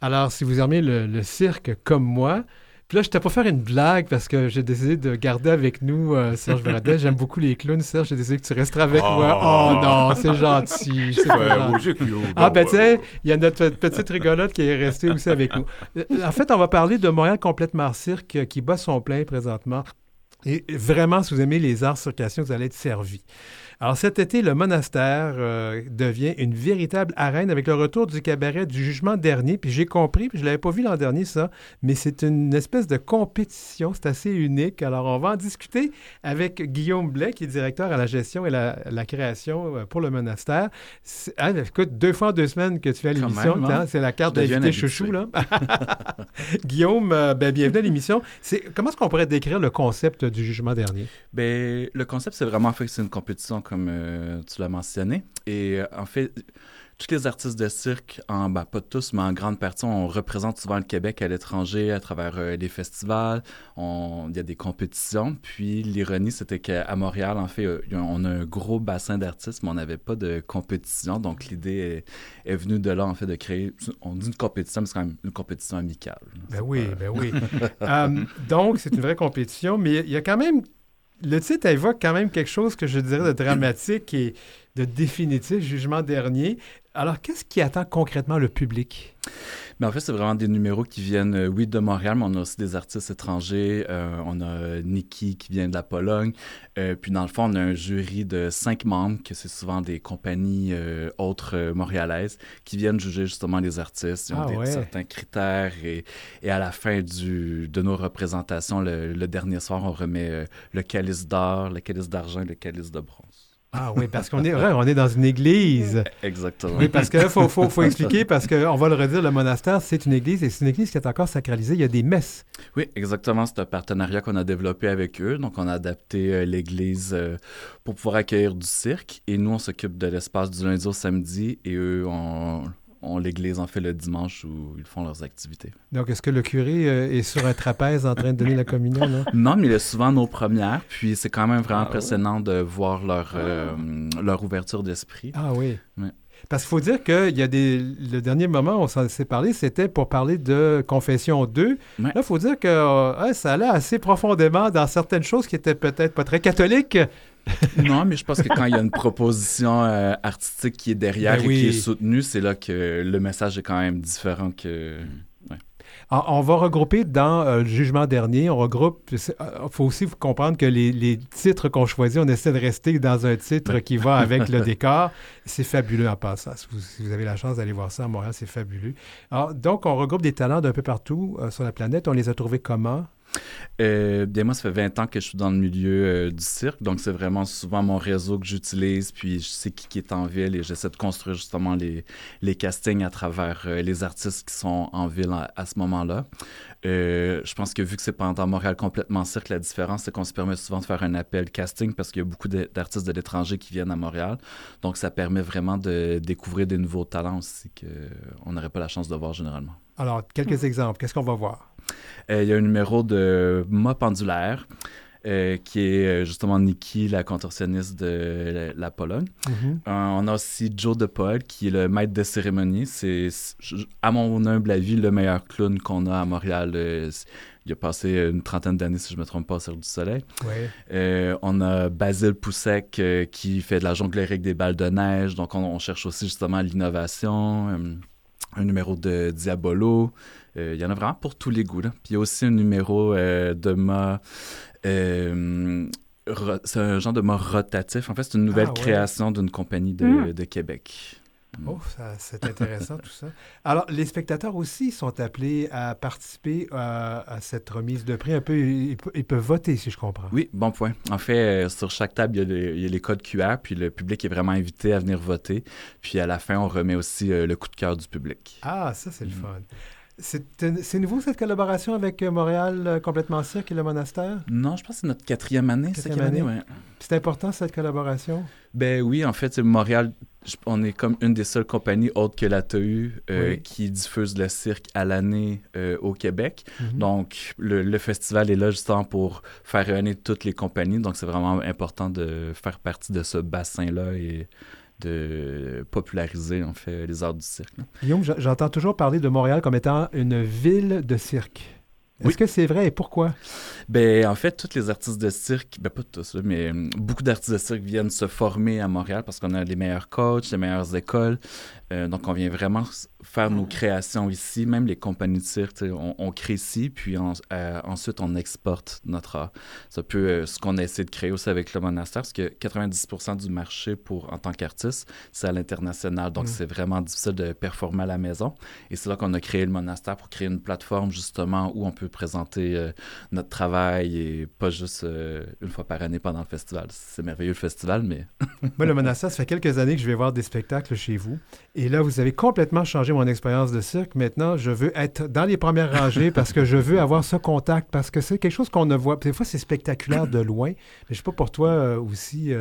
Alors, si vous aimez le cirque comme moi, puis là, je n'étais pas faire une blague parce que j'ai décidé de garder avec nous Serge Verradel. J'aime beaucoup les clowns, Serge. J'ai décidé que tu resteras avec moi. Oh non, c'est gentil. C'est pas gentil. Ah, ben, tu sais, il y a notre petite rigolote qui est restée aussi avec nous. En fait, on va parler de Montréal Complètement Cirque qui bat son plein présentement. Et vraiment, si vous aimez les arts circassiens, vous allez être servi. Alors, cet été, le monastère devient une véritable arène avec le retour du cabaret du jugement dernier. Puis j'ai compris, puis je ne l'avais pas vu l'an dernier, ça, mais c'est une espèce de compétition. C'est assez unique. Alors, on va en discuter avec Guillaume Blais, qui est directeur à la gestion et la création pour le monastère. Écoute, 2 fois en 2 semaines que tu fais à l'émission. Même, hein? C'est la carte d'invité chouchou, là. Guillaume, bienvenue à l'émission. Comment est-ce qu'on pourrait décrire le concept du jugement dernier? Ben, le concept, c'est vraiment fait que c'est une compétition, comme tu l'as mentionné. Et en fait, tous les artistes de cirque, pas tous, mais en grande partie, on représente souvent le Québec à l'étranger à travers les festivals. Il y a des compétitions. Puis l'ironie, c'était qu'à Montréal, en fait, on a un gros bassin d'artistes, mais on n'avait pas de compétition. Donc l'idée est venue de là, en fait, de créer, on dit une compétition, mais c'est quand même une compétition amicale. Ben oui. Donc, c'est une vraie compétition, mais il y a quand même... Le titre évoque quand même quelque chose que je dirais de dramatique et de définitif, jugement dernier. Alors, qu'est-ce qui attend concrètement le public? Mais en fait, c'est vraiment des numéros qui viennent, oui, de Montréal, mais on a aussi des artistes étrangers. On a Nikki qui vient de la Pologne. Puis dans le fond, on a un jury de 5 membres, que c'est souvent des compagnies autres montréalaises, qui viennent juger justement les artistes. Ils ont certains critères. Et à la fin de nos représentations, le dernier soir, on remet le calice d'or, le calice d'argent et le calice de bronze. Ah oui, parce qu'on est dans une église. Exactement. Oui, parce que faut expliquer, parce qu'on va le redire, le monastère, c'est une église, et c'est une église qui est encore sacralisée. Il y a des messes. Oui, exactement. C'est un partenariat qu'on a développé avec eux. Donc, on a adapté l'église pour pouvoir accueillir du cirque. Et nous, on s'occupe de l'espace du lundi au samedi. Et eux, on l'église, en fait, le dimanche où ils font leurs activités. Donc, est-ce que le curé est sur un trapèze en train de donner la communion, là? Non, mais il est souvent nos premières. Puis, c'est quand même vraiment impressionnant de voir leur ouverture d'esprit. Ah oui. Ouais. Parce qu'il faut dire que le dernier moment où on s'en s'est parlé, c'était pour parler de Confession 2. Ouais. Là, il faut dire que ça allait assez profondément dans certaines choses qui étaient peut-être pas très catholiques. Non, mais je pense que quand il y a une proposition artistique qui est derrière et qui est soutenue, c'est là que le message est quand même différent que... Ouais. On va regrouper dans le jugement dernier, on regroupe, il faut aussi comprendre que les titres qu'on choisit, on essaie de rester dans un titre qui va avec le décor. C'est fabuleux en passant. Si vous avez la chance d'aller voir ça à Montréal, c'est fabuleux. Alors, donc, on regroupe des talents d'un peu partout sur la planète. On les a trouvés comment? Bien, moi, ça fait 20 ans que je suis dans le milieu du cirque, donc c'est vraiment souvent mon réseau que j'utilise, puis je sais qui est en ville et j'essaie de construire justement les castings à travers les artistes qui sont en ville à ce moment-là. Je pense que vu que c'est pendant Montréal Complètement Cirque, la différence, c'est qu'on se permet souvent de faire un appel casting parce qu'il y a beaucoup d'artistes de l'étranger qui viennent à Montréal, donc ça permet vraiment de découvrir des nouveaux talents aussi qu'on n'aurait pas la chance de voir généralement. Alors, quelques exemples. Qu'est-ce qu'on va voir? Il y a un numéro de mât pendulaire qui est justement Nikki, la contorsionniste de la Pologne. Mm-hmm. On a aussi Joe DePaul, qui est le maître de cérémonie. C'est, à mon humble avis, le meilleur clown qu'on a à Montréal. Il a passé une 30aine d'années, si je ne me trompe pas, au Cirque du Soleil. Ouais. On a Basile Poussek qui fait de la jonglerie avec des balles de neige. Donc, on cherche aussi justement l'innovation. Un numéro de Diabolo. Il y en a vraiment pour tous les goûts. Là. Puis il y a aussi un numéro de mât. C'est un genre de mât rotatif. En fait, c'est une nouvelle création d'une compagnie de Québec. Oh, c'est intéressant tout ça. Alors, les spectateurs aussi sont appelés à participer à cette remise de prix. Un peu, ils peuvent voter, si je comprends. Oui, bon point. En fait, sur chaque table, il y a les codes QR, puis le public est vraiment invité à venir voter. Puis à la fin, on remet aussi le coup de cœur du public. Ah, ça, c'est le fun. C'est nouveau, cette collaboration avec Montréal Complètement Cirque et le monastère? Non, je pense que c'est notre 4e année. Ouais. C'est important, cette collaboration? Ben oui, en fait, Montréal, on est comme une des seules compagnies autres que la TEU qui diffuse le cirque à l'année au Québec. Mm-hmm. Donc, le festival est là justement pour faire rayonner toutes les compagnies. Donc, c'est vraiment important de faire partie de ce bassin-là et de populariser, en fait, les arts du cirque. Là. Guillaume, j'entends toujours parler de Montréal comme étant une ville de cirque. Est-ce que c'est vrai et pourquoi? Ben, en fait, tous les artistes de cirque, ben pas tous, là, mais beaucoup d'artistes de cirque viennent se former à Montréal parce qu'on a les meilleurs coachs, les meilleures écoles. Donc, on vient vraiment faire nos créations ici. Même les compagnies de cirque, on crée ici, puis ensuite, on exporte notre art. C'est un peu ce qu'on a essayé de créer aussi avec le monastère, parce que 90% du marché en tant qu'artiste, c'est à l'international. Donc, c'est vraiment difficile de performer à la maison. Et c'est là qu'on a créé le monastère pour créer une plateforme, justement, où on peut présenter notre travail et pas juste une fois par année pendant le festival. C'est merveilleux, le festival, mais... Moi, le monastère, ça fait quelques années que je vais voir des spectacles chez vous. Et là, vous avez complètement changé mon expérience de cirque. Maintenant, je veux être dans les premières rangées parce que je veux avoir ce contact, parce que c'est quelque chose qu'on ne voit. Des fois, c'est spectaculaire de loin. Mais je ne sais pas pour toi aussi,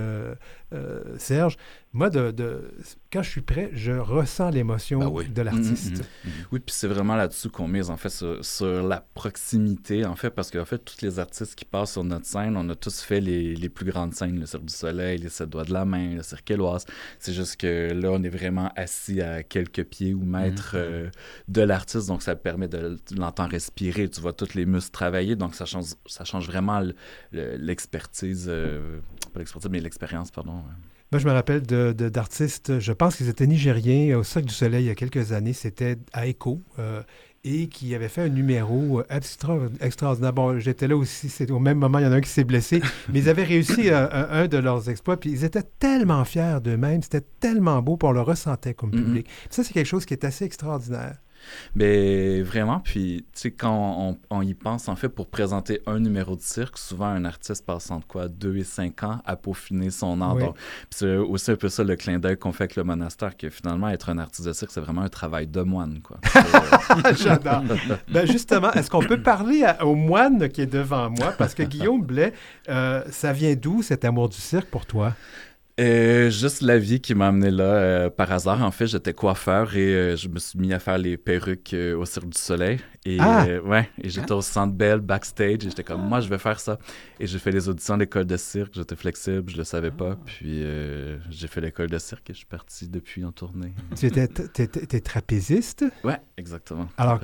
Serge. Moi, quand je suis prêt, je ressens l'émotion de l'artiste. Oui, puis c'est vraiment là-dessus qu'on mise, en fait, sur la proximité, en fait, parce qu'en fait, tous les artistes qui passent sur notre scène, on a tous fait les plus grandes scènes, le Cirque du Soleil, les 7 doigts de la main, le Cirque Éloise. C'est juste que là, on est vraiment assis à quelques pieds ou mètres de l'artiste, donc ça permet de l'entendre respirer, tu vois tous les muscles travailler, donc ça change vraiment l'expertise, pas l'expertise, mais l'expérience, pardon. Moi, je me rappelle d'artistes, je pense qu'ils étaient nigériens au Cirque du Soleil il y a quelques années, c'était à Echo, et qui avait fait un numéro extraordinaire. Bon, j'étais là aussi, c'est au même moment, il y en a un qui s'est blessé, mais ils avaient réussi un de leurs exploits, puis ils étaient tellement fiers d'eux-mêmes, c'était tellement beau, puis on le ressentait comme public. Puis ça, c'est quelque chose qui est assez extraordinaire. Mais vraiment, puis tu sais, quand on y pense, en fait, pour présenter un numéro de cirque, souvent un artiste passe entre 2 et 5 ans à peaufiner son art. Oui. Donc, c'est aussi un peu ça le clin d'œil qu'on fait avec le monastère, que finalement, être un artiste de cirque, c'est vraiment un travail de moine, quoi. J'adore. Ben justement, est-ce qu'on peut parler au moine qui est devant moi? Parce que Guillaume Blais, ça vient d'où cet amour du cirque pour toi? Juste la vie qui m'a amené là par hasard. En fait, j'étais coiffeur et je me suis mis à faire les perruques au Cirque du Soleil. Et, et j'étais au Centre Bell, backstage, et j'étais comme, moi, je vais faire ça. Et j'ai fait les auditions à l'école de cirque. J'étais flexible, je le savais pas. Puis j'ai fait l'école de cirque et je suis parti depuis en tournée. T'es trapéziste? Ouais, exactement. Alors,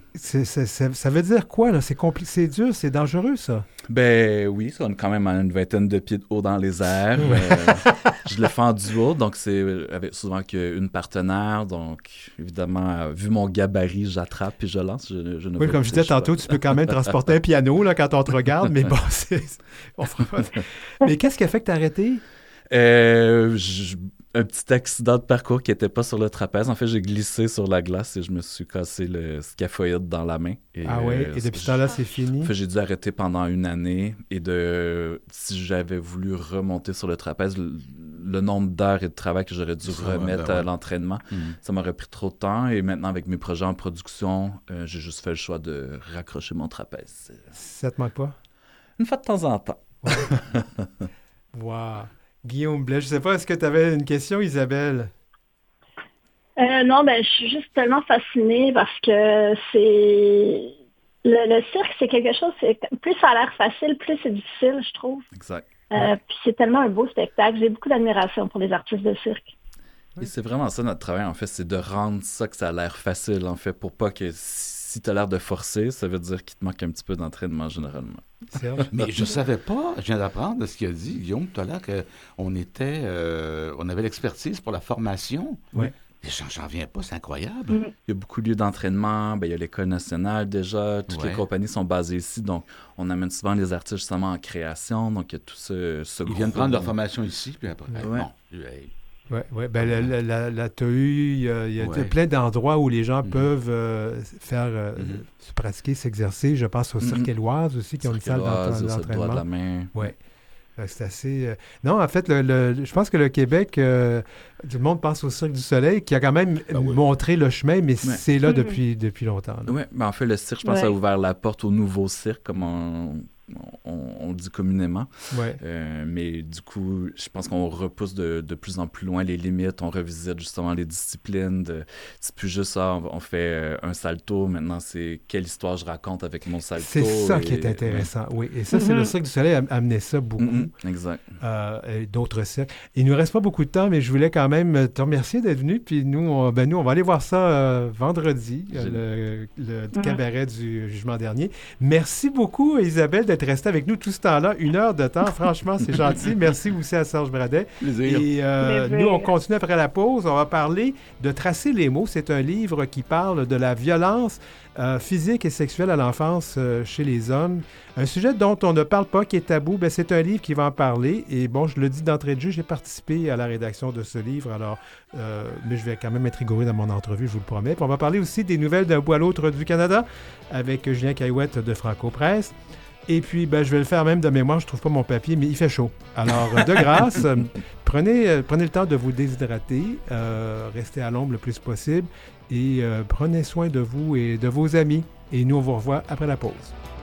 ça veut dire quoi, là? C'est dur, c'est dangereux, ça? Ben oui, on est quand même à une vingtaine de pieds de haut dans les airs. Je le fais en duo, donc c'est souvent qu'une partenaire. Donc, évidemment, vu mon gabarit, j'attrape puis je lance. Oui, comme je disais tantôt, tu peux quand même transporter un piano là, quand on te regarde, mais bon, Mais qu'est-ce qui a fait que tu as arrêté? Un petit accident de parcours qui n'était pas sur le trapèze. En fait, j'ai glissé sur la glace et je me suis cassé le scaphoïde dans la main. Et, et depuis ce temps-là, c'est fini? En fait, j'ai dû arrêter pendant une année et si j'avais voulu remonter sur le trapèze, le nombre d'heures et de travail que j'aurais dû remettre à l'entraînement, ça m'aurait pris trop de temps. Et maintenant, avec mes projets en production, j'ai juste fait le choix de raccrocher mon trapèze. Ça te manque pas? Une fois de temps en temps. Wow! Guillaume Blais, je ne sais pas, est-ce que tu avais une question, Isabelle? Non, je suis juste tellement fascinée parce que c'est... Le cirque, c'est quelque chose, plus ça a l'air facile, plus c'est difficile, je trouve. Exact. Puis c'est tellement un beau spectacle. J'ai beaucoup d'admiration pour les artistes de cirque. Et c'est vraiment ça, notre travail, en fait, c'est de rendre ça que ça a l'air facile, en fait, pour pas que si tu as l'air de forcer, ça veut dire qu'il te manque un petit peu d'entraînement, généralement. Mais je savais pas, je viens d'apprendre de ce qu'il a dit, Guillaume, tout à l'heure, qu'on on avait l'expertise pour la formation. Oui. J'en reviens pas, c'est incroyable. Il y a beaucoup de lieux d'entraînement, il y a l'École nationale déjà, toutes les compagnies sont basées ici, donc on amène souvent les artistes justement en création, donc il y a tout ce Ils viennent prendre leur formation ici, puis après, Oui, la TAU, il y a plein d'endroits où les gens peuvent se pratiquer, s'exercer. Je pense au Cirque Éloise aussi, qui ont une salle d'entraînement. Oui. C'est assez... Non, en fait, je pense que le Québec, tout le monde pense au Cirque du Soleil, qui a quand même montré le chemin, mais c'est là depuis longtemps. Oui, en fait, le cirque, je pense, a ouvert la porte au nouveau cirque, comme on le dit communément. Ouais. Mais du coup, je pense qu'on repousse de plus en plus loin les limites. On revisite justement les disciplines. C'est plus juste ça, on fait un salto. Maintenant, c'est quelle histoire je raconte avec mon salto. C'est ça qui est intéressant, oui. Et ça, c'est le Cirque du Soleil a amené ça beaucoup. Exact. Et d'autres cirques. Il nous reste pas beaucoup de temps, mais je voulais quand même te remercier d'être venu. Puis nous, on va aller voir ça vendredi, le cabaret du jugement dernier. Merci beaucoup, Isabelle, d'être restée avec nous tout ce temps-là. 1 heure de temps, franchement, c'est gentil. Merci aussi à Serge Bradet. Plaisir. Et nous, on continue après la pause. On va parler de Tracer les mots. C'est un livre qui parle de la violence physique et sexuelle à l'enfance chez les hommes. Un sujet dont on ne parle pas, qui est tabou, ben, c'est un livre qui va en parler. Et bon, je le dis d'entrée de jeu, j'ai participé à la rédaction de ce livre. Alors, mais je vais quand même être rigoureux dans mon entrevue, je vous le promets. Puis on va parler aussi des nouvelles d'un bout à l'autre du Canada avec Julien Caillouette de Franco Presse. Et puis, ben, je vais le faire même de mémoire, je ne trouve pas mon papier, mais il fait chaud. Alors, de grâce, prenez le temps de vous déshydrater, restez à l'ombre le plus possible et prenez soin de vous et de vos amis. Et nous, on vous revoit après la pause.